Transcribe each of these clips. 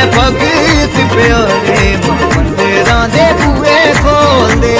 भगत प्यारे मंदिरां दे बूहे खोल दे।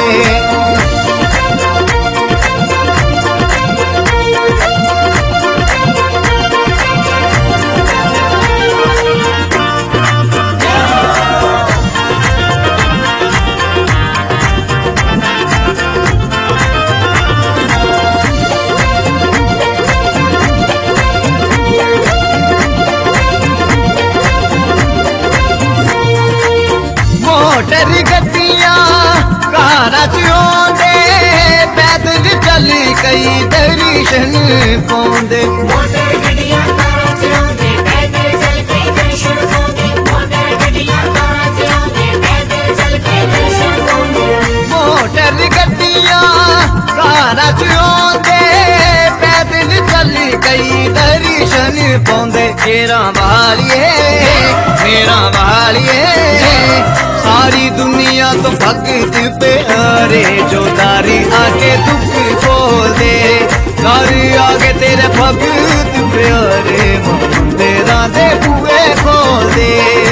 मोटर गड्डियां कारां च आउंदे, पैदल चल कई दर्शन पाउंदे। मोटर गड्डियां कारां च आउंदे, पैदल चल कई दर्शन पाउंदे। मोटर गड्डियां कारां च आउंदे, पैदल चल कई दर्शन पाउंदे। मोटर गड्डियां कारां च आउंदे, पैदल चल कई दर्शन पाउंदे। मेरा वालिए मेरा वालिए, सारी दुनिया तो भगत प्यारे, जो दारी आके दुख खोल दे। दारी आके तेरे भगत प्यारे मंदिरां दे बूहे खोल दे।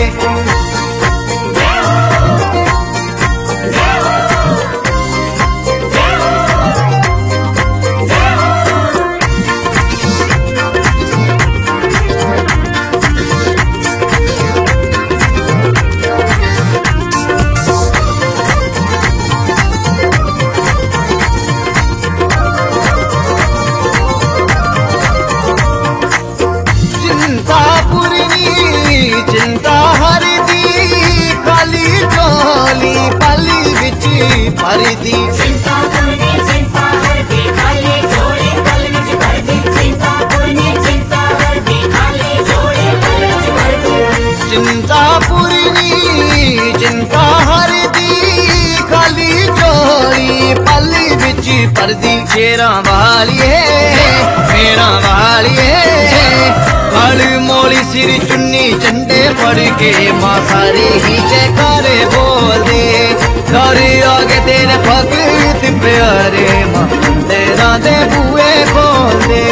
चिंता हर दी खाली झोली पली विच भर दी। चिंता पूरनी चिंता हर दी खाली झोली पल विच भर दी। चिंता पूरनी चिंता हर दी खाली झोली पल विच भर दी। चिंता पूरनी चिंता हर दी खाली झोली पल विच भर दी। शेरा वालिए मेरा वालिए, हल मोली सिर चुन्नी झंडे फड़ के मां सारे ही जयकारे बोल दे। सारे आगे तेरे भगत प्यारे मंदिरां दे बूहे खोल दे।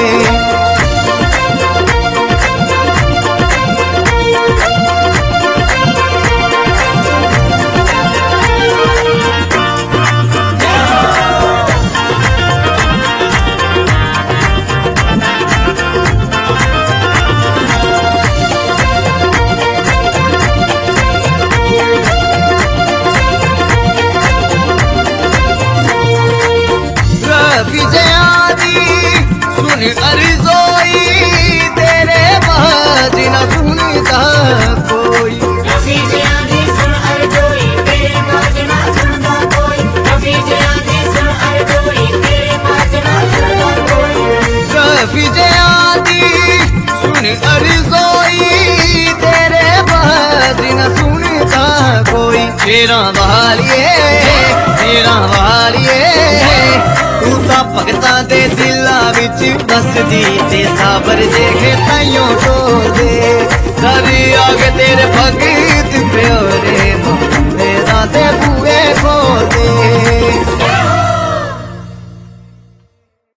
सुन अर्ज़ोई तेरे बाज न सुनता कोई। रफ़ी जयानी सुन अर्ज़ोई तेरे बाज न सुनता कोई। रफ़ी जयानी सुन अर्ज़ोई तेरे बाज न सुनता कोई। रफ़ी जयानी सुन अर्ज़ोई तेरे बाज न सुनता कोई। शेरा वालिए शेरा वालिए, तू तां भगतां दे दिलां विच बसदी, ते साबर देखे ताइयों टोल दे। सारे आगे तेरे भगत